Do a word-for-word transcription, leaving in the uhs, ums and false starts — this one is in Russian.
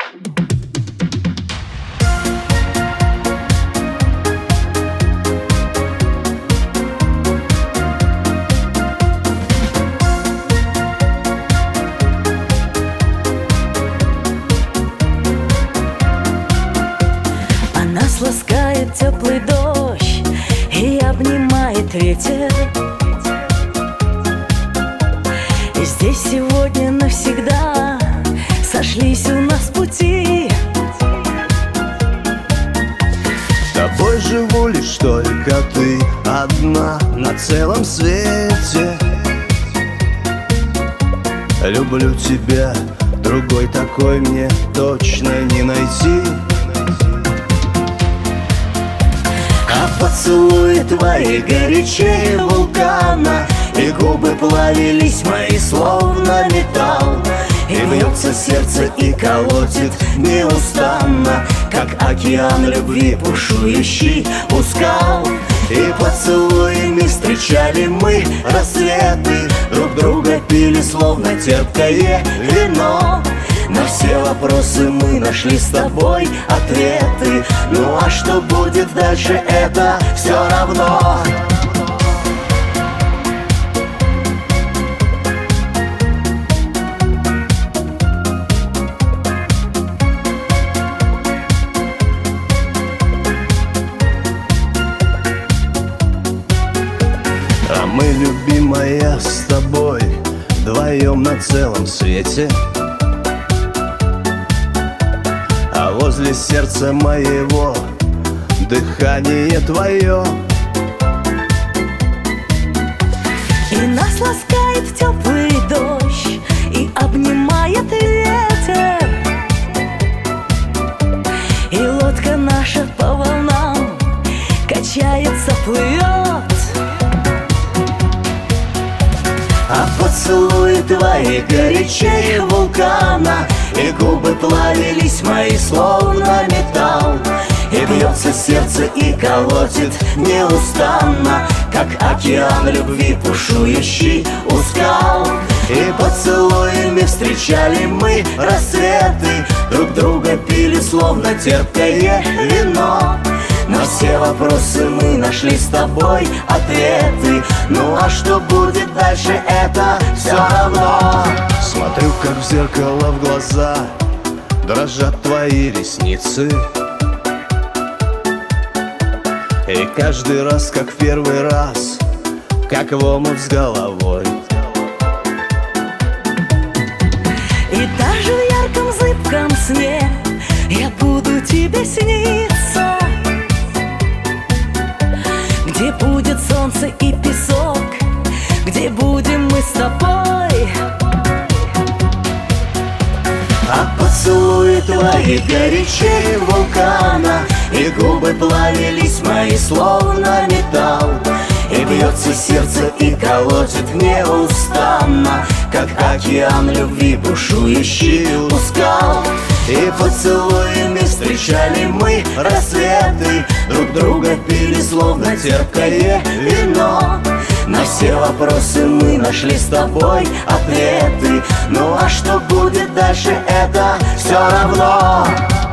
Нас ласкает теплый дождь и обнимает ветер. И здесь сегодня навсегда сошлись у нас пути. Тобой живу лишь только ты одна на целом свете. Люблю тебя, другой такой мне точно не найти. А поцелуи твои горячее вулкана, и губы плавились мои словно металл. И бьется сердце и колотит неустанно, как океан любви, бушующий у скал. И поцелуями встречали мы рассветы, друг друга пили словно терпкое вино. На все вопросы мы нашли с тобой ответы. Ну а что будет дальше, это все равно. А мы, любимая, с тобой вдвоем на целом свете. А возле сердца моего дыхание твое. И нас ласкает теплый дождь и обнимает ветер. И лодка наша по волнам качается, плывет. А поцелуи твои горячее вулкана, и губы плавились мои словно металл. И бьется сердце и колотит неустанно, как океан любви, бушующий у скал. И поцелуями встречали мы рассветы, друг друга пили словно терпкое вино. На все вопросы мы нашли с тобой ответы. Ну а что будет дальше, это все равно. Смотрю, как в зеркало в глаза дрожат твои ресницы. И каждый раз, как в первый раз, как в омут с головой. И даже в ярком зыбком сне я буду тебе сниться, где будет солнце и песок, где будем мы с тобой. А поцелуи твои горячее вулкана, и губы плавились мои словно металл. И бьется сердце и колотит неустанно, как океан любви, бушующий у скал. И поцелуями встречали мы рассветы, друг друга пили словно терпкое вино. На все вопросы мы нашли с тобой ответы. Ну а что будет дальше, это все равно.